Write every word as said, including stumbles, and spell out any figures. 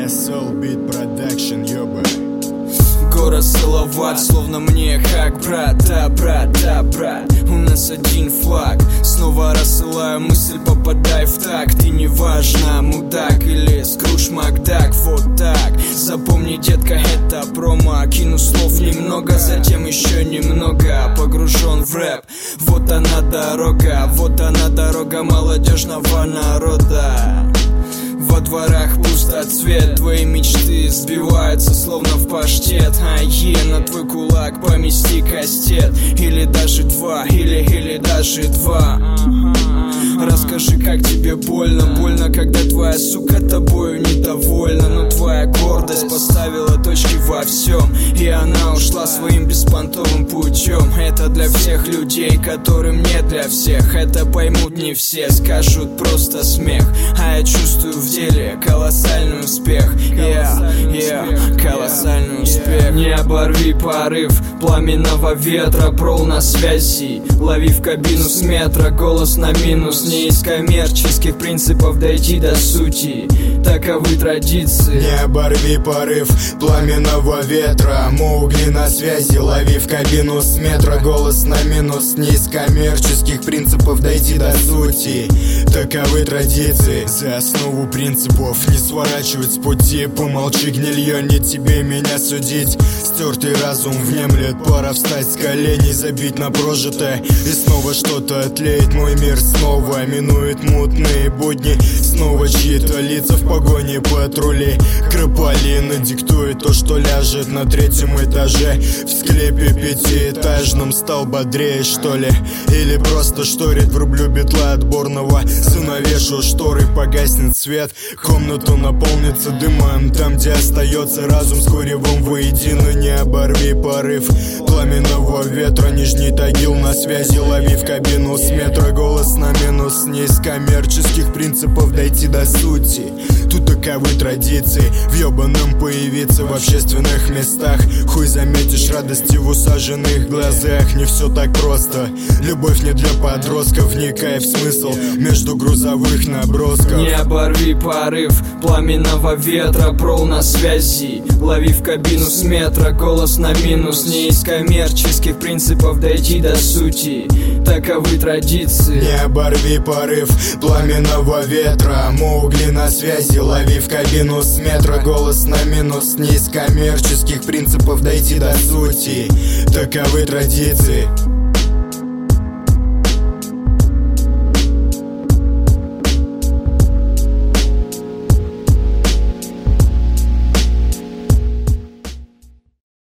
эс эл Beat Production, ёбай. Город Салават, словно мне как брат, да, брат, да, брат. У нас один флаг. Снова рассылаю мысль, попадай в такт. И неважно, мудак или Скрудж Макдак. Вот так, запомни, детка, это промо. Кину слов немного, затем еще немного. Погружен в рэп. Вот она дорога, вот она дорога молодежного народа. Во дворах пустоцвет, твои мечты сбиваются словно в паштет. А е, на твой кулак помести кастет. Или даже два, или, или даже два. Расскажи, как тебе больно. Больно, когда твоя сука тобою недовольна. Но твоя гордость поставила точки во всем, и она ушла своим беспонтовым путем. Это для всех людей, которым не для всех. Это поймут не все, скажут просто смех. А я чувствую в деле колоссальный успех. Yeah, yeah, колоссальный успех. Не оборви порыв пламенного ветра. Прол на связи, лови в кабину с метра. Голос на минус, не из коммерческих принципов дойти до сути. Таковы традиции. Не оборви порыв пламенного ветра. Маугли на связи, лови в кабину с метра. Голос на минус, не из коммерческих принципов дойти до сути. Таковы традиции. За основу принципов не сворачивать с пути. Помолчи, гнилье, не тебе меня судить. Стертый разум внемлет, пора встать с коленей, забить на прожитое. И снова что-то отлеет, мой мир снова минует мутные будни. Снова чьи-то лица в погоне патрулей. Крополина диктует то, что ляжет на третьем этаже. В склепе пятиэтажном стал бодрее, что ли? Или просто шторит, врублю битла отборного. Занавешу шторы, погаснет свет. Комнату наполнится дымом. Там, где остается разум с куревом воедино. Не оборви порыв пламенного ветра. Нижний Тагил на связи, лови в кабину с метра. Голос на минус, не из коммерческих принципов дойти до сути. Тут таковы традиции. В ёбаном появиться в общественных местах. Хуй заметишь радости в усаженных глазах. Не все так просто. Любовь не для подростков. Вникай в смысл между грузовых набросков. Не оборви порыв пламенного ветра. Прол на связи, лови в кабину с метра. Голос на минус, не из коммерческих принципов дойти до сути. Таковы традиции. Не оборви порыв пламенного ветра. Маугли на связи, лови в кабину с метра. Голос на минус, не из коммерческих принципов дойти до сути. Таковы традиции.